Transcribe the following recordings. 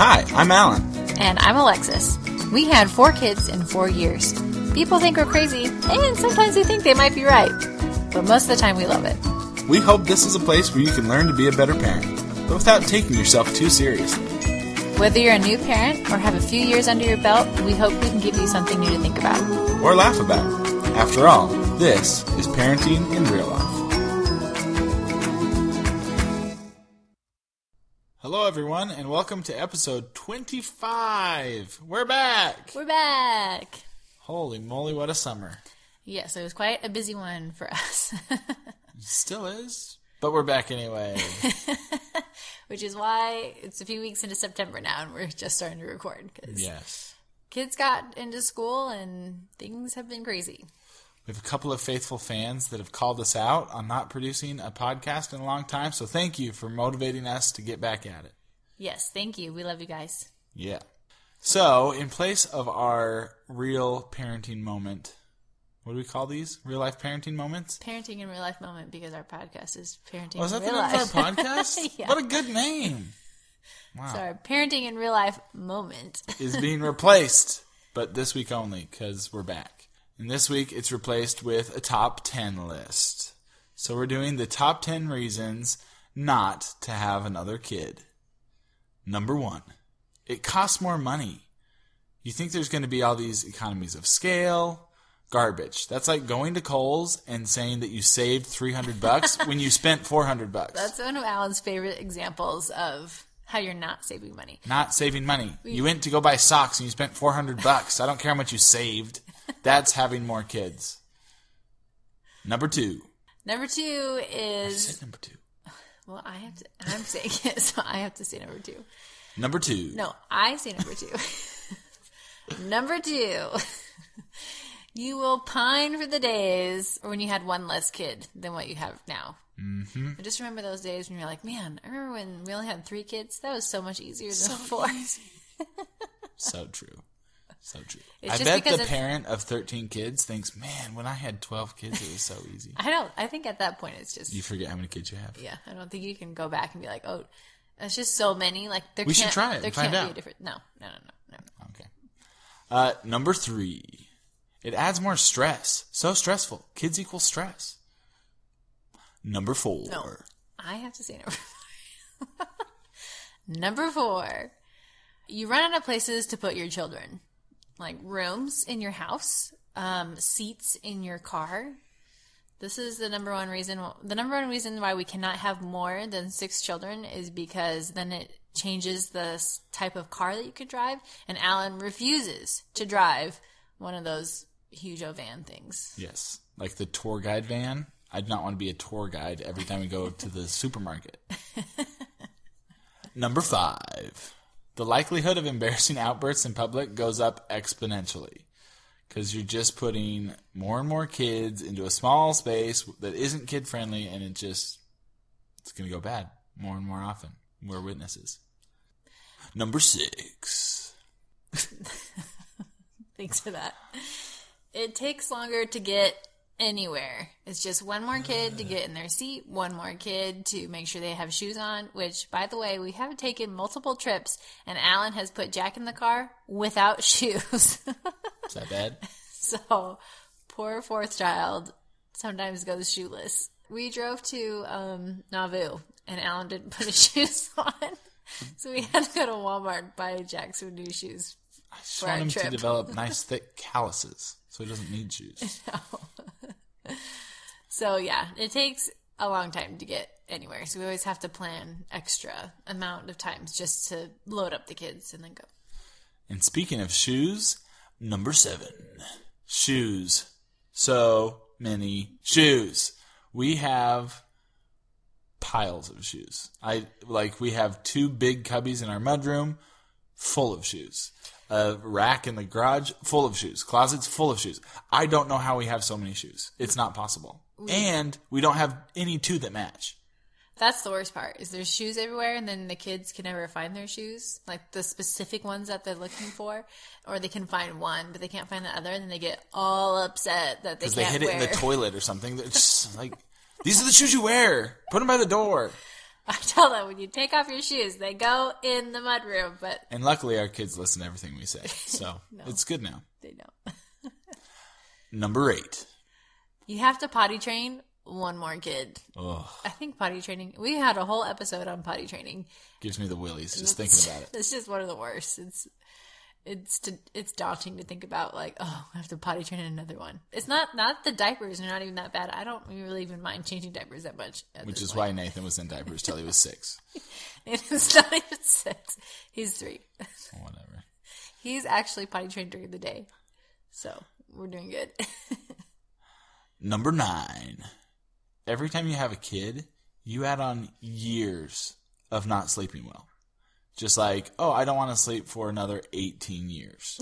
Hi, I'm Alan. And I'm Alexis. We had 4 kids in 4 years. People think we're crazy, and sometimes we think they might be right. But most of the time we love it. We hope this is a place where you can learn to be a better parent, but without taking yourself too seriously. Whether you're a new parent or have a few years under your belt, we hope we can give you something new to think about. Or laugh about. After all, this is parenting in real life. Hello, everyone, and welcome to episode 25. We're back. We're back. Holy moly, what a summer. Yes, it was quite a busy one for us. It still is, but we're back anyway. Which is why it's a few weeks into September now, and we're just starting to record. Yes. Kids got into school, and things have been crazy. We have a couple of faithful fans that have called us out on not producing a podcast in a long time, so thank you for motivating us to get back at it. Yes, thank you. We love you guys. Yeah. So, in place of our real parenting moment, what do we call these? Real life parenting moments? Parenting in real life moment, because our podcast is parenting Oh, is in that the real name life. of our podcast? Yeah. What a good name. Wow. So our parenting in real life moment is being replaced, but this week only, because we're back. And this week, it's replaced with a top 10 list. So we're doing the top 10 reasons not to have another kid. Number 1, it costs more money. You think there's going to be all these economies of scale? Garbage. That's like going to Kohl's and saying that you saved $300 when you spent $400. That's one of Alan's favorite examples of how you're not saving money. Not saving money. You went to go buy socks and you spent $400. I don't care how much you saved. That's having more kids. Number 2. Number 2 I is... said number 2. Well, I'm saying it, so I have to say number 2. Number 2. No, I say number 2. Number 2. You will pine for the days when you had one less kid than what you have now. Mm-hmm. I just remember those days when you're like, man, I remember when we only had 3 kids? That was so much easier than 4. So true. So true. It's I just bet because the parent of 13 kids thinks, man, when I had 12 kids, it was so easy. I think at that point it's just... You forget how many kids you have. Yeah, I don't think you can go back and be like, oh, it's just so many. Like we should try it and find out. Be a different... No. Okay. Number 3. It adds more stress. So stressful. Kids equal stress. Number 4. No, I have to say number 4. Number 4. You run out of places to put your children. Like rooms in your house, seats in your car. This is the number one reason. The number one reason why we cannot have more than 6 children is because then it changes the type of car that you could drive. And Alan refuses to drive one of those huge van things. Yes, like the tour guide van. I do not want to be a tour guide every time we go to the supermarket. Number 5. The likelihood of embarrassing outbursts in public goes up exponentially because you're just putting more and more kids into a small space that isn't kid-friendly, and it's going to go bad more and more often. We're witnesses. Number 6. Thanks for that. It takes longer to get anywhere. It's just one more kid to get in their seat, one more kid to make sure they have shoes on, which, by the way, we have taken multiple trips, and Alan has put Jack in the car without shoes. Is that bad? So, poor 4th child sometimes goes shoeless. We drove to Nauvoo, and Alan didn't put his shoes on, so we had to go to Walmart and buy Jack some new shoes. I just want him to develop nice, thick calluses so he doesn't need shoes. No. So, yeah, it takes a long time to get anywhere. So we always have to plan extra amount of times just to load up the kids and then go. And speaking of shoes, number 7. Shoes. So many shoes. We have piles of shoes. We have 2 big cubbies in our mudroom full of shoes. A rack in the garage full of shoes. Closets full of shoes. I don't know how we have so many shoes. It's not possible. And we don't have any 2 that match. That's the worst part, is there's shoes everywhere, and then the kids can never find their shoes, like the specific ones that they're looking for, or they can find one, but they can't find the other, and then they get all upset that they can't wear. Because they hit it in the toilet or something. It's just like, these are the shoes you wear. Put them by the door. I tell them when you take off your shoes, they go in the mudroom. But And luckily, our kids listen to everything we say, so No. it's good now. they don't. Number 8. You have to potty train one more kid. Ugh, I think potty training. We had a whole episode on potty training. gives me the willies just thinking about it. It's just one of the worst. It's daunting to think about. Like, oh, I have to potty train another one. It's not the diapers are not even that bad. I don't really even mind changing diapers that much. Which is why Nathan was in diapers till he was 6. It's not even 6. He's 3. Whatever. He's actually potty trained during the day, so we're doing good. Number 9. Every time you have a kid, you add on years of not sleeping well. Just like, oh, I don't want to sleep for another 18 years.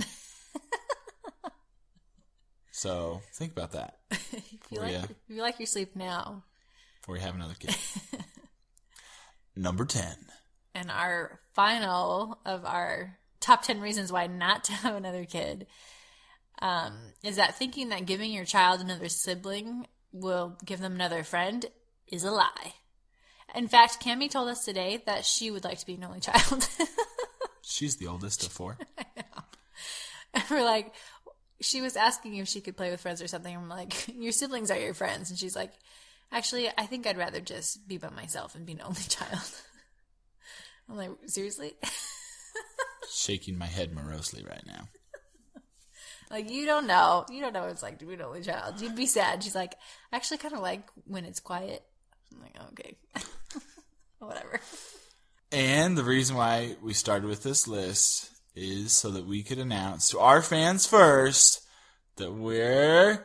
So think about that if you like your sleep now. before you have another kid. Number 10. And our final of our top 10 reasons why not to have another kid is that thinking that giving your child another sibling will give them another friend is a lie. In fact, Cammie told us today that she would like to be an only child. She's the oldest of 4. I know. And we're like, she was asking if she could play with friends or something. I'm like, your siblings are your friends. And she's like, actually, I think I'd rather just be by myself and be an only child. I'm like, seriously? Shaking my head morosely right now. Like, you don't know. You don't know what it's like to be an only child. You'd be sad. She's like, I actually kind of like when it's quiet. I'm like, okay. Whatever. And the reason why we started with this list is so that we could announce to our fans first that we're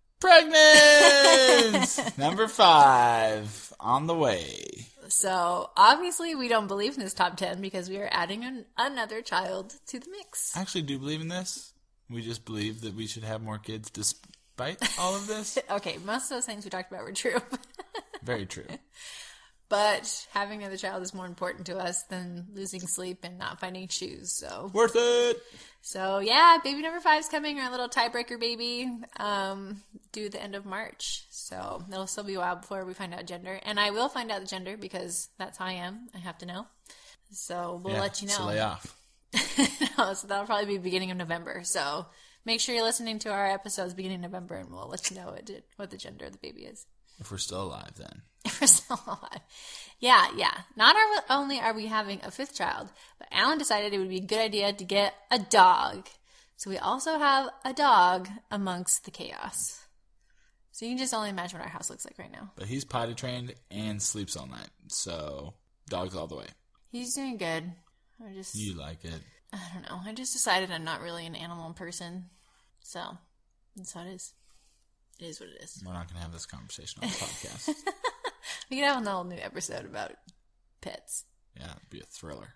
pregnant! Number 5, on the way. So, obviously, we don't believe in this top 10 because we are adding another child to the mix. I actually do believe in this. We just believe that we should have more kids despite all of this. Okay, most of those things we talked about were true. Very true. But having another child is more important to us than losing sleep and not finding shoes. So, Worth it! So yeah, baby number 5 is coming, our little tiebreaker baby, due the end of March. So it'll still be a while before we find out gender. And I will find out the gender because that's how I am. I have to know. So we'll let you know. So lay off. No, so that'll probably be beginning of November. So make sure you're listening to our episodes beginning of November and we'll let you know what the gender of the baby is. If we're still alive, then. If we're still alive. Yeah. Not only are we having a 5th child, but Alan decided it would be a good idea to get a dog. So we also have a dog amongst the chaos. So you can just only imagine what our house looks like right now. But he's potty trained and sleeps all night. So, dogs all the way. He's doing good. You like it. I don't know. I just decided I'm not really an animal person. So, that's how it is. It is what it is. We're not going to have this conversation on the podcast. We could have a whole new episode about pets. Yeah, it'd be a thriller.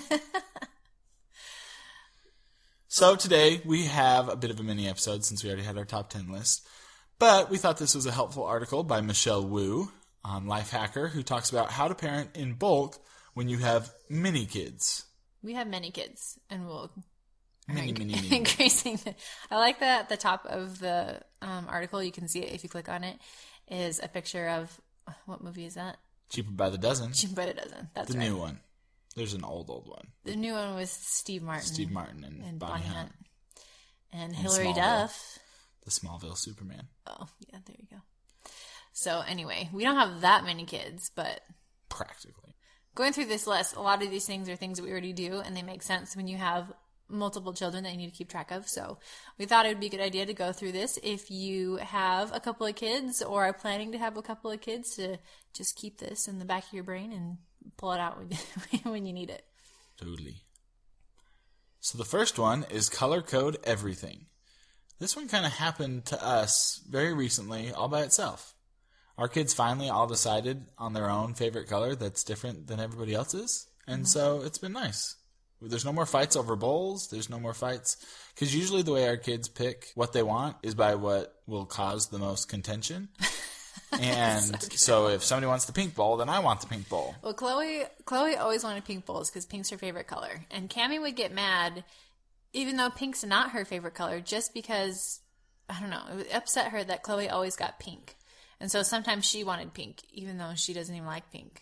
So today we have a bit of a mini episode since we already had our top 10 list. But we thought this was a helpful article by Michelle Wu on Lifehacker, who talks about how to parent in bulk when you have mini kids. We have many kids, and we'll Mini. increasing. I like that at the top of the article, you can see it if you click on it, is a picture of, what movie is that? Cheaper by the dozen. Cheaper by the dozen. That's the right. new one. There's an old one. The new one was Steve Martin. And Bonnie Hunt. And Hilary Smallville. Duff. The Smallville Superman. Oh, yeah, there you go. So anyway, we don't have that many kids, but Practically. going through this list, a lot of these things are things that we already do, and they make sense when you have multiple children that you need to keep track of. So we thought it would be a good idea to go through this if you have a couple of kids or are planning to have a couple of kids, to just keep this in the back of your brain and pull it out when you need it. Totally. So the first one is color code everything. This one kind of happened to us very recently all by itself. Our kids finally all decided on their own favorite color that's different than everybody else's. And so it's been nice. There's no more fights over bowls. There's no more fights. Because usually the way our kids pick what they want is by what will cause the most contention. And so if somebody wants the pink bowl, then I want the pink bowl. Well, Chloe always wanted pink bowls because pink's her favorite color. And Cammie would get mad, even though pink's not her favorite color, just because, I don't know, it would upset her that Chloe always got pink. And so sometimes she wanted pink, even though she doesn't even like pink.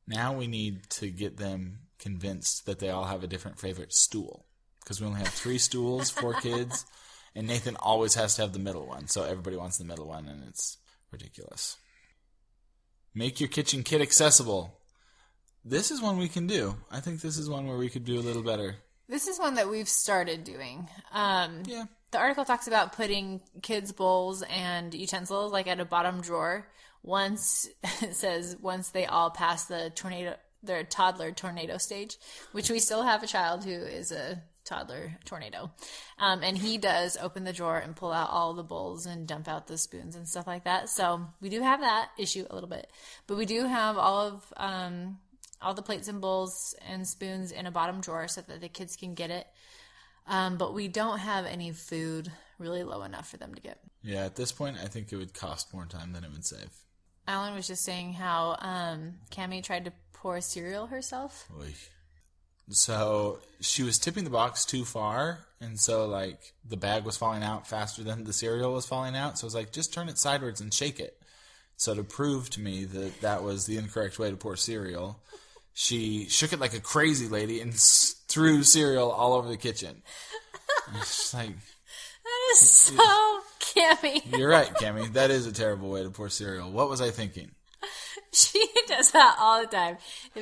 Now we need to get them convinced that they all have a different favorite stool. Because we only have 3 stools, 4 kids, and Nathan always has to have the middle one. So everybody wants the middle one, and it's ridiculous. Make your kitchen kit accessible. This is one we can do. I think this is one where we could do a little better. This is one that we've started doing. Yeah. The article talks about putting kids' bowls and utensils like at a bottom drawer. Once it says once they all pass their toddler tornado stage, which we still have a child who is a toddler tornado, and he does open the drawer and pull out all the bowls and dump out the spoons and stuff like that. So we do have that issue a little bit, but we do have all the plates and bowls and spoons in a bottom drawer so that the kids can get it. But we don't have any food really low enough for them to get. Yeah, at this point, I think it would cost more time than it would save. Alan was just saying how Cammie tried to pour cereal herself. Oy. So she was tipping the box too far, and so like the bag was falling out faster than the cereal was falling out. So I was like, just turn it sideways and shake it. So to prove to me that that was the incorrect way to pour cereal, she shook it like a crazy lady and threw cereal all over the kitchen. It's just like, that is so Cammie. You're right, Cammie. That is a terrible way to pour cereal. What was I thinking? She does that all the time.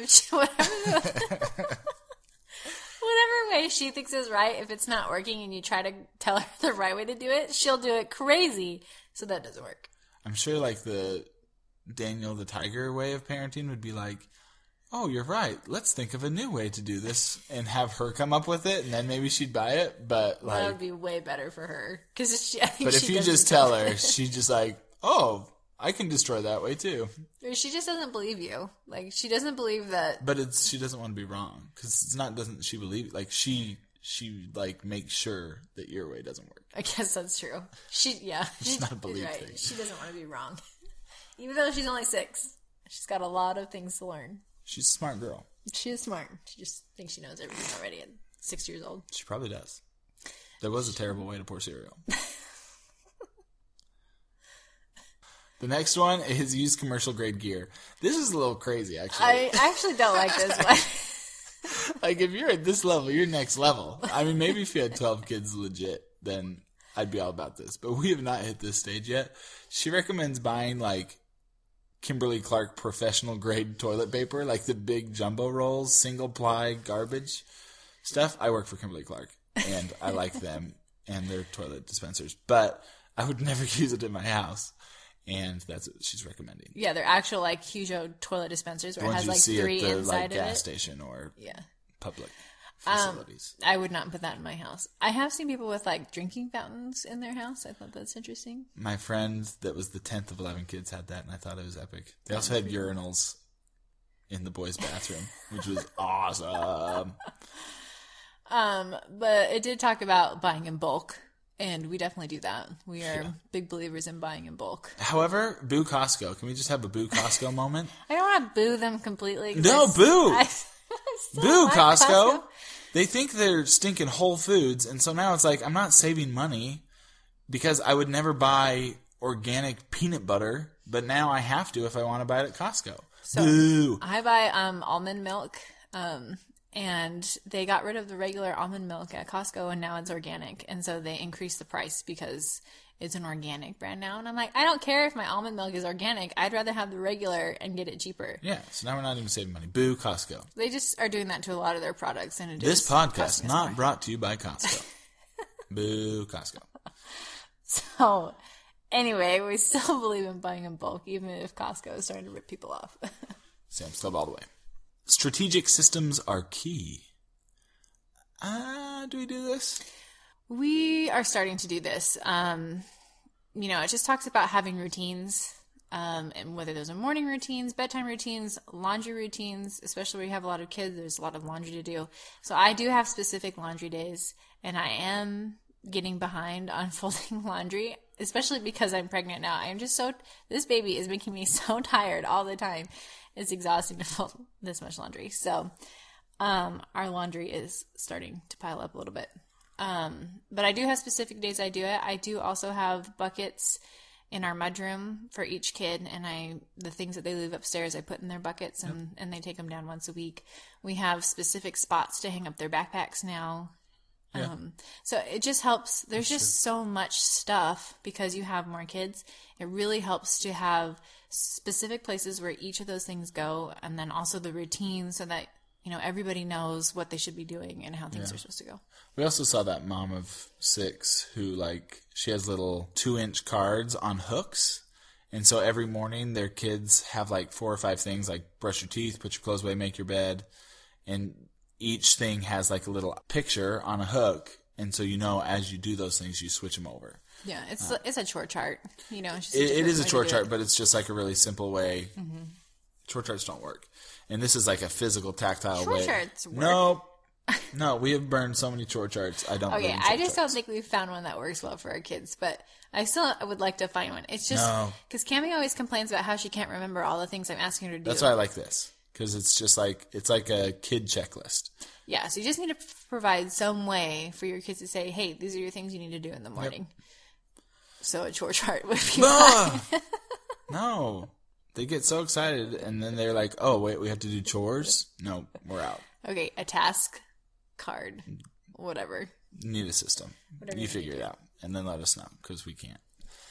Whatever way she thinks is right, if it's not working and you try to tell her the right way to do it, she'll do it crazy. So that doesn't work. I'm sure like the Daniel the Tiger way of parenting would be like, oh, you're right. Let's think of a new way to do this and have her come up with it, and then maybe she'd buy it. But like, that would be way better for her. But if you just tell her, she's just like, oh, I can destroy that way too. Or she just doesn't believe you. Like, she doesn't believe that. But she doesn't want to be wrong because it's not. Doesn't she believe? Like she like makes sure that your way doesn't work. I guess that's true. She's not a belief right. thing. She doesn't want to be wrong, even though she's only 6. She's got a lot of things to learn. She's a smart girl. She is smart. She just thinks she knows everything already at 6 years old. She probably does. There was a terrible way to pour cereal. The next one is use commercial grade gear. This is a little crazy, actually. I actually don't like this one. Like, if you're at this level, you're next level. I mean, maybe if you had 12 kids legit, then I'd be all about this. But we have not hit this stage yet. She recommends buying, like, Kimberly-Clark professional grade toilet paper, like the big jumbo rolls, single ply garbage stuff. I work for Kimberly-Clark, and I like them and their toilet dispensers, but I would never use it in my house, and that's what she's recommending. Yeah, they're actual like Hugo toilet dispensers where it has like 3 inside like, of it. gas station or public facilities. I would not put that in my house. I have seen people with like drinking fountains in their house. I thought that's interesting. My friend that was the 10th of 11 kids had that, and I thought it was epic. They also had urinals in the boys' bathroom, which was awesome. But it did talk about buying in bulk, and we definitely do that. We are big believers in buying in bulk. However, boo Costco. Can we just have a boo Costco moment? I don't want to boo them completely. No, boo! Boo like Costco! They think they're stinking Whole Foods, and so now it's like, I'm not saving money because I would never buy organic peanut butter, but now I have to if I want to buy it at Costco. So Boo! I buy almond milk, and they got rid of the regular almond milk at Costco, and now it's organic, and so they increased the price because it's an organic brand now. And I'm like, I don't care if my almond milk is organic. I'd rather have the regular and get it cheaper. Yeah, so now we're not even saving money. Boo Costco. They just are doing that to a lot of their products, and this podcast not brought to you by Costco. Boo Costco. So, anyway, we still believe in buying in bulk, even if Costco is starting to rip people off. Sam's Club all the way. Strategic systems are key. Do we do this? We are starting to do this. It just talks about having routines, and whether those are morning routines, bedtime routines, laundry routines, especially where you have a lot of kids, there's a lot of laundry to do. So I do have specific laundry days, and I am getting behind on folding laundry, especially because I'm pregnant now. This baby is making me so tired all the time. It's exhausting to fold this much laundry. So our laundry is starting to pile up a little bit. But I do have specific days I do it. I do also have buckets in our mudroom for each kid, and the things that they leave upstairs I put in their buckets, and they take them down once a week. We have specific spots to hang up their backpacks now. Yeah. So it just helps. There's just so much stuff because you have more kids. It really helps to have specific places where each of those things go, and then also the routine so that, everybody knows what they should be doing and how things are supposed to go. We also saw that mom of 6 who, she has little 2-inch cards on hooks. And so every morning their kids have 4 or 5 things like brush your teeth, put your clothes away, make your bed. And each thing has a little picture on a hook. And so, as you do those things, you switch them over. Yeah, it's a chore chart. It's just it is a chore chart, but it's just a really simple way. Mm-hmm. Chore charts don't work. And this is a physical, tactile way. Chore charts work. No, we have burned so many chore charts. I don't. Okay, I just don't think we've found one that works well for our kids, but I still would like to find one. It's just because Cammie always complains about how she can't remember all the things I'm asking her to do. That's why I like this, because it's just it's like a kid checklist. Yeah, so you just need to provide some way for your kids to say, "Hey, these are your things you need to do in the morning." Yep. So a chore chart would be fine. No. They get so excited, and then they're like, oh, wait, we have to do chores? No, we're out. Okay, a task card, whatever. Need a system. You figure it out, and then let us know, because we can't.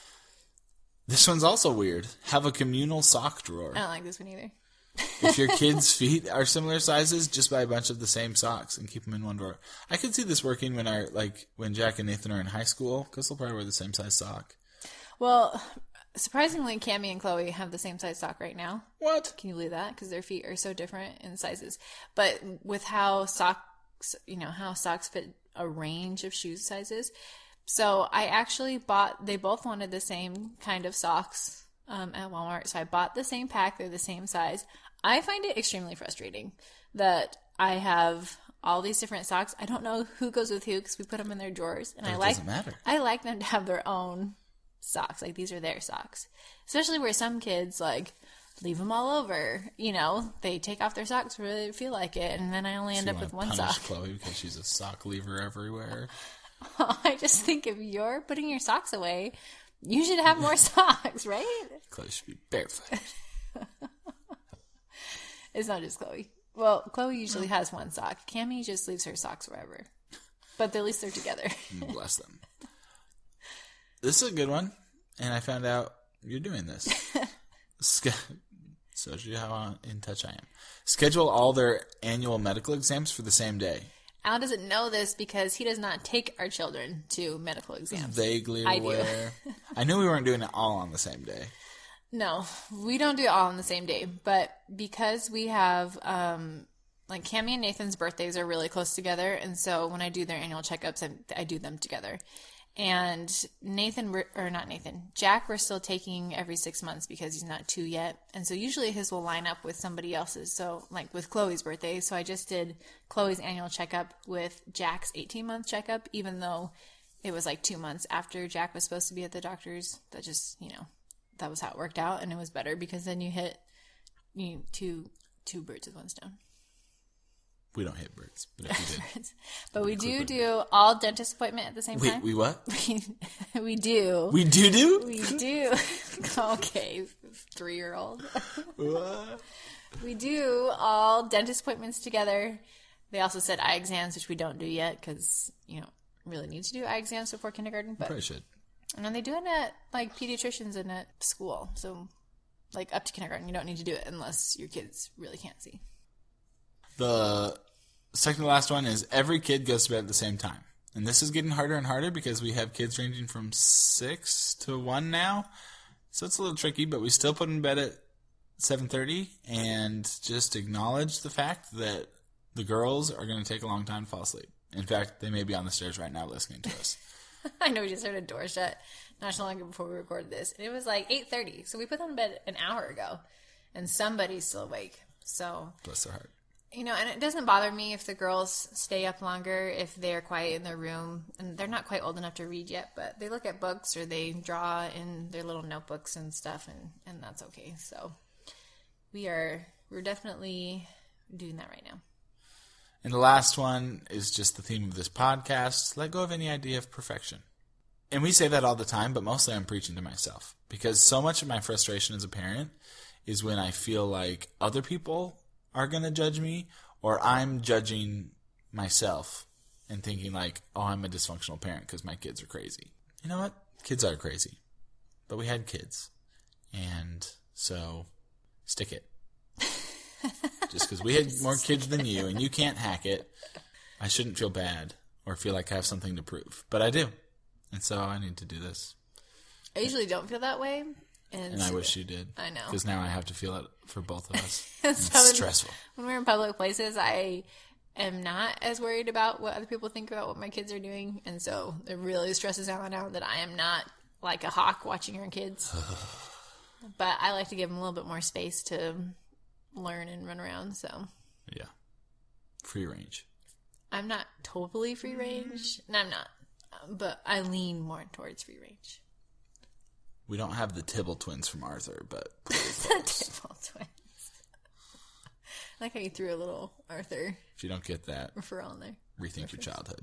This one's also weird. Have a communal sock drawer. I don't like this one either. If your kids' feet are similar sizes, just buy a bunch of the same socks and keep them in one drawer. I could see this working when Jack and Nathan are in high school, because they'll probably wear the same size sock. Well, surprisingly, Cammie and Chloe have the same size sock right now. What? Can you believe that? Because their feet are so different in sizes. But with how socks fit a range of shoe sizes. So I actually they both wanted the same kind of socks at Walmart. So I bought the same pack. They're the same size. I find it extremely frustrating that I have all these different socks. I don't know who goes with who because we put them in their drawers. And it doesn't matter. I like them to have their own socks. These are their socks. Especially where some kids, leave them all over. They take off their socks where they feel like it, and then I only end up with one sock. Chloe because she's a sock leaver everywhere. I just think if you're putting your socks away, you should have more socks, right? Chloe should be barefoot. It's not just Chloe. Well, Chloe usually has one sock. Cammie just leaves her socks wherever. But at least they're together. Bless them. This is a good one, and I found out you're doing this. Shows you how in touch I am. Schedule all their annual medical exams for the same day. Al doesn't know this because he does not take our children to medical exams. Vaguely aware. I knew we weren't doing it all on the same day. No, we don't do it all on the same day. But because we have, Cammie and Nathan's birthdays are really close together. And so when I do their annual checkups, I do them together. And Jack, we're still taking every 6 months because he's not 2 yet. And so usually his will line up with somebody else's. So with Chloe's birthday. So I just did Chloe's annual checkup with Jack's 18-month checkup, even though it was 2 months after Jack was supposed to be at the doctor's. That just, that was how it worked out. And it was better because then you hit two birds with one stone. We don't hit birds, but if we did. But we do all dentist appointment at the same time. We what? We do. We do? We do. Okay, 3-year-old. What? We do all dentist appointments together. They also said eye exams, which we don't do yet because you don't really need to do eye exams before kindergarten. But probably should. And then they do it at pediatricians and at school. So up to kindergarten, you don't need to do it unless your kids really can't see. The second to last one is every kid goes to bed at the same time. And this is getting harder and harder because we have kids ranging from 6 to 1 now. So it's a little tricky, but we still put them in bed at 7:30 and just acknowledge the fact that the girls are going to take a long time to fall asleep. In fact, they may be on the stairs right now listening to us. I know we just heard a door shut not so long ago before we recorded this. And it was 8:30. So we put them in bed an hour ago. And somebody's still awake. So bless their heart. And it doesn't bother me if the girls stay up longer, if they're quiet in their room. And they're not quite old enough to read yet, but they look at books or they draw in their little notebooks and stuff, and that's okay. So we're definitely doing that right now. And the last one is just the theme of this podcast. Let go of any idea of perfection. And we say that all the time, but mostly I'm preaching to myself. Because so much of my frustration as a parent is when I feel like other people are going to judge me, or I'm judging myself and thinking like, oh, I'm a dysfunctional parent because my kids are crazy. You know what? Kids are crazy. But we had kids. And so, stick it. Just because we had more kids than you and you can't hack it, I shouldn't feel bad or feel like I have something to prove. But I do. And so I need to do this. I usually don't feel that way. And I wish you did. I know. Because now I have to feel it for both of us. So it's stressful. When we're in public places, I am not as worried about what other people think about what my kids are doing. And so it really stresses out now that I am not like a hawk watching our kids. But I like to give them a little bit more space to learn and run around. So yeah. Free range. I'm not totally free range. No, I'm not. But I lean more towards free range. We don't have the Tibble twins from Arthur, but Tibble twins. I like how you threw a little Arthur. If you don't get that, referral in there. Rethink your childhood.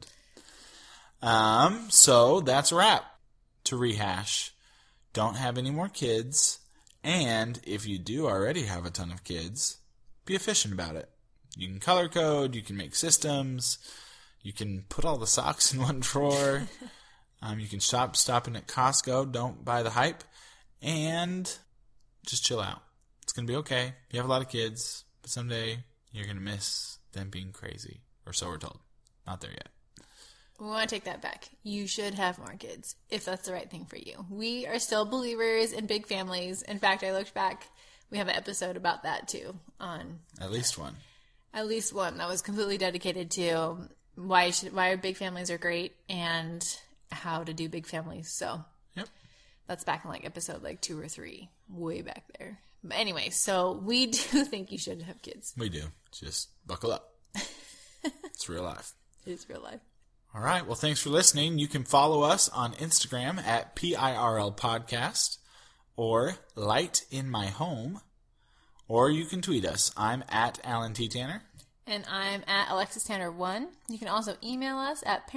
So that's a wrap. To rehash, don't have any more kids, and if you do already have a ton of kids, be efficient about it. You can color code, you can make systems, you can put all the socks in one drawer. You can stop stopping at Costco. Don't buy the hype. And just chill out. It's going to be okay. You have a lot of kids, but someday you're going to miss them being crazy. Or so we're told. Not there yet. We want to take that back. You should have more kids, if that's the right thing for you. We are still believers in big families. In fact, I looked back. We have an episode about that, too. On At least one. At least one that was completely dedicated to why big families are great and how to do big families. So yep, that's back in like episode like 2 or 3, way back there. But anyway, so we do think you should have kids. We do. Just buckle up. It's real life. It is real life. All right. Well, thanks for listening. You can follow us on Instagram at PIRL Podcast or Light in My Home, or you can tweet us. I'm at Alan T. Tanner. And I'm at Alexis Tanner 1. You can also email us at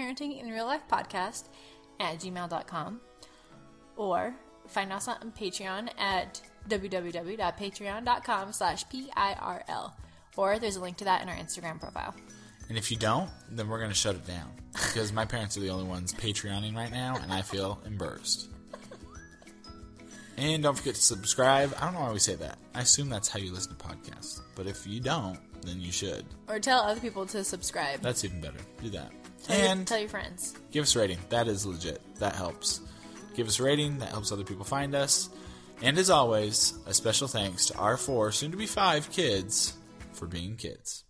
parentinginreallifepodcast@gmail.com, or find us on Patreon at www.patreon.com/PIRL, or there's a link to that in our Instagram profile. And if you don't, then we're going to shut it down, because my parents are the only ones Patreoning right now, and I feel embarrassed. And don't forget to subscribe. I don't know why we say that. I assume that's how you listen to podcasts. But if you don't, then you should. Or tell other people to subscribe. That's even better. Do that. Tell your friends. Give us a rating. That is legit. That helps. Give us a rating. That helps other people find us. And as always, a special thanks to our 4, soon to be 5 kids for being kids.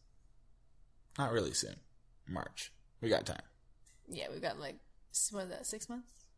Not really soon. March. We got time. Yeah, we got like, what is that, 6 months?